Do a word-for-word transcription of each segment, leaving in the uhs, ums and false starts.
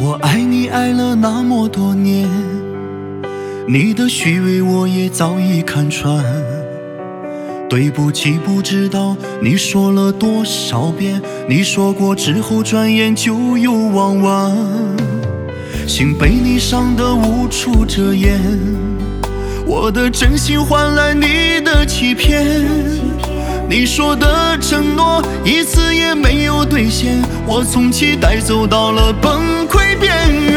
我爱你爱了那么多年，你的虚伪我也早已看穿。对不起，不知道你说了多少遍，你说过之后转眼就又忘完。心被你伤得无处遮掩，我的真心换来你的欺骗。你说的承诺一次也没有兑现，我从期待走到了崩溃边缘。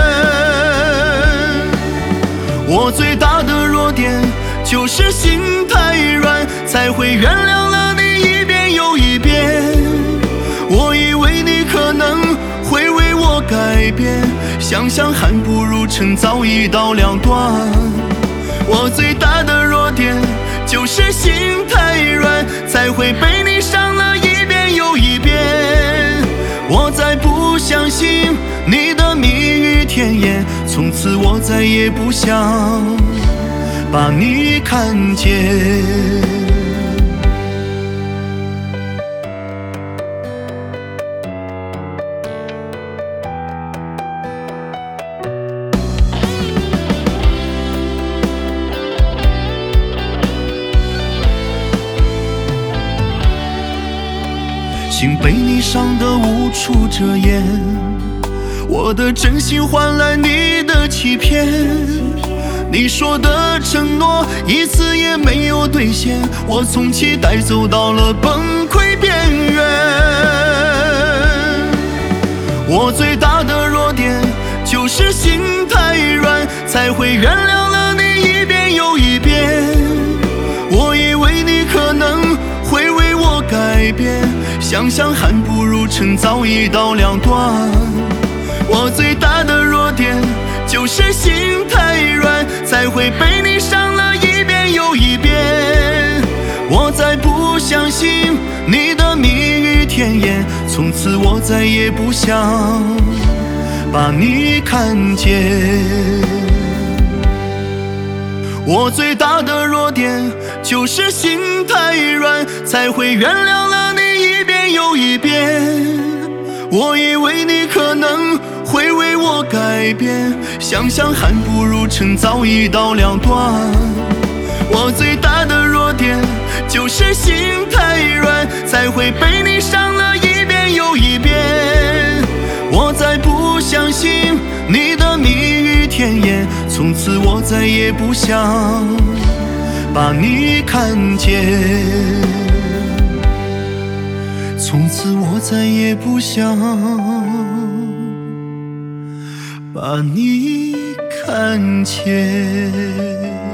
我最大的弱点就是心太软，才会原谅了你一遍又一遍。我以为你可能会为我改变，想想恨不如成早已到两端。我最大的弱点就是心太软，才会被你伤了一遍又一遍。我再不相信你的蜜语甜言，从此我再也不想把你看见。心被你伤得无处遮掩，我的真心换来你的欺骗。你说的承诺一次也没有兑现，我从期待走到了崩溃边缘。我最大的弱点就是心太软，才会原谅了你一遍又一遍。我以为你可能会为我改变，想想恨不如成早已到两端。我最大的弱点就是心太软，才会被你伤了一遍又一遍。我再不相信你的蜜语甜言，从此我再也不想把你看见。我最大的弱点就是心太软，才会原谅了你一遍又一遍。我以为你可能会为我改变，想想恨不如成早已到两端。我最大的弱点就是心太软，才会被你伤了一遍又一遍。我再不相信你的蜜语甜言，从此我再也不想把你看见。从此我再也不想把你看见。